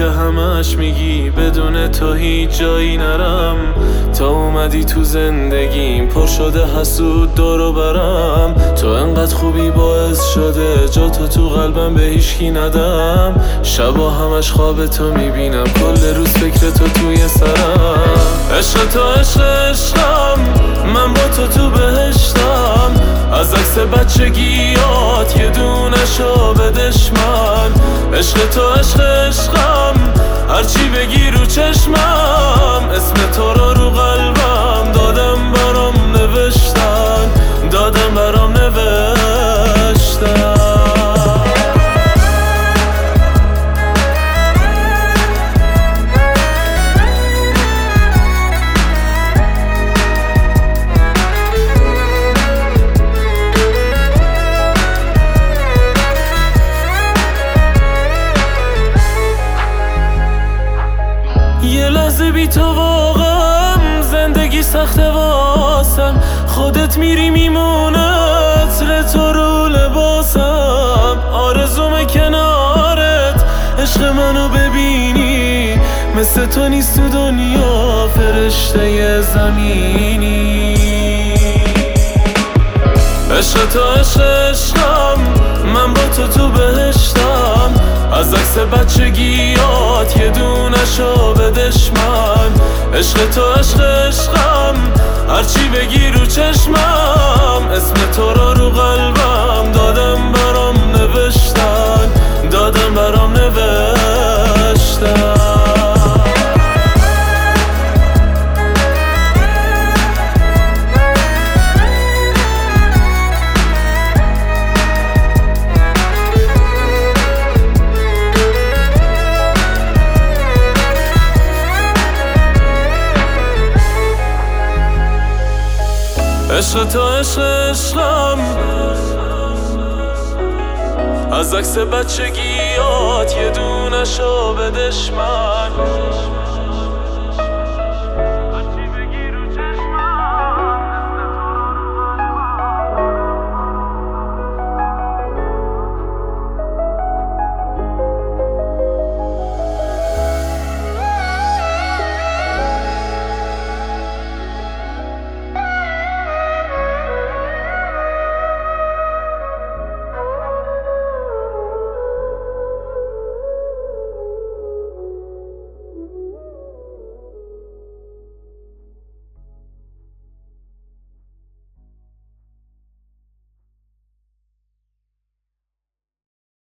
که همش میگی بدون تو هیچ جایی نرم. تا اومدی تو زندگیم پر شده حسود دورو برم. تو انقدر خوبی باعث شده جا تو قلبم به هیچکی ندم. شبا همش خواب تو میبینم، کل روز فکر تو توی سرم. عشق تو عشق عشقم، من با تو بهشتم. از عکس بچگیات یه دونشو بدش من. عشق تو عشق عشقم، هرچی بگی رو چشمم. اسم تو رو قلبم دادم برام نوشتن، دادم برام نوشتن. یه لحظه بی تو واقعا زندگی سخته واسم. خودت میری میمونه عطر تو رو لباسم. آرزوم کنارت عشق منو ببینی، مثل تو نیست تو دنیا فرشته زمینی. عشق تو عشق عشقم، من با تو بهشتم. از عکس بچگیات یه دونشو بدش من. عشق تو عشق عشقم، هرچی بگی رو چشمم. اسم تو رو قلبم دادم برام نوشتن، دادم برام نوشتن. عشق تو عشق عشقم، از عکس بچگیات یه دونشو بدش من.